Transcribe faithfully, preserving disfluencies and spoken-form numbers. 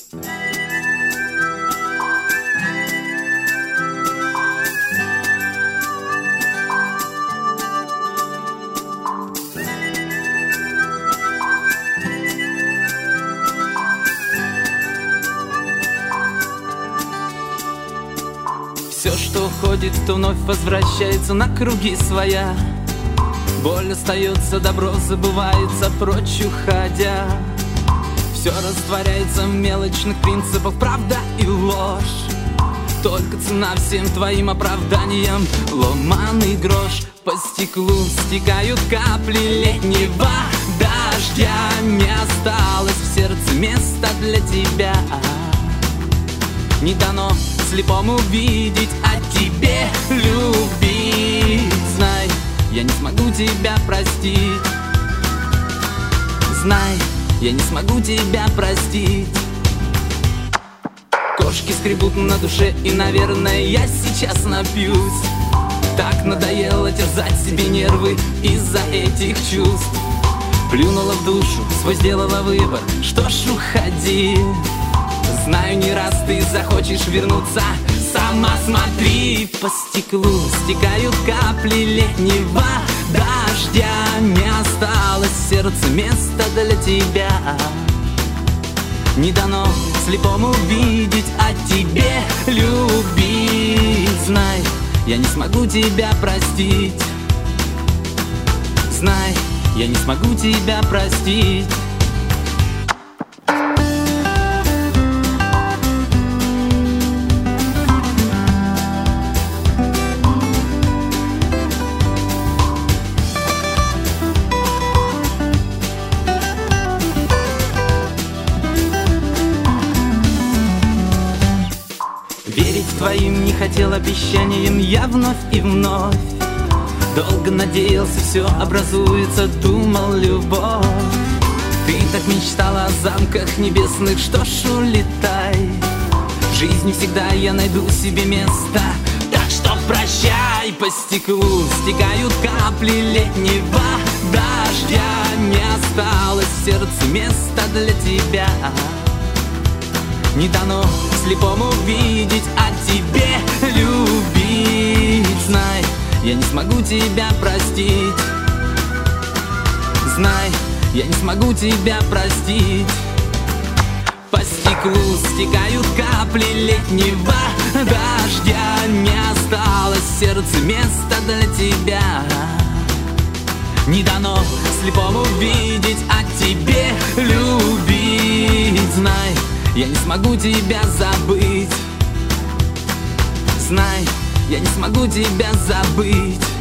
Все, что уходит, то вновь возвращается на круги своя. Боль остается, добро забывается, прочь уходя. Все растворяется в мелочных принципах, правда и ложь. Только цена всем твоим оправданиям — ломаный грош. По стеклу стекают капли летнего дождя. Не осталось в сердце места для тебя. Не дано слепому видеть, а тебе любить. Знай, я не смогу тебя простить. Знай, я не смогу тебя простить. Кошки скребут на душе, и, наверное, я сейчас напьюсь. Так надоело терзать себе нервы из-за этих чувств. Плюнула в душу, свой сделала выбор, что ж, уходи. Знаю, не раз ты захочешь вернуться. Сама смотри, по стеклу стекают капли летнего дождя. Не осталось в сердце места для тебя. Не дано слепому видеть, а тебе любить. Знай, я не смогу тебя простить. Знай, я не смогу тебя простить. Верить твоим не хотел обещаниям я вновь и вновь. Долго надеялся, все образуется, думал, любовь. Ты так мечтала о замках небесных, что ж, улетай. В жизни всегда я найду себе место, так что прощай. По стеклу стекают капли летнего дождя. Не осталось в сердце места для тебя. Не дано слепому видеть, а тебе любить. Знай, я не смогу тебя простить. Знай, я не смогу тебя простить. По стеклу стекают капли летнего дождя. Не осталось в сердце места для тебя. Не дано слепому видеть, а тебе любить. Знай, я не смогу тебя забыть. Знай, я не смогу тебя забыть.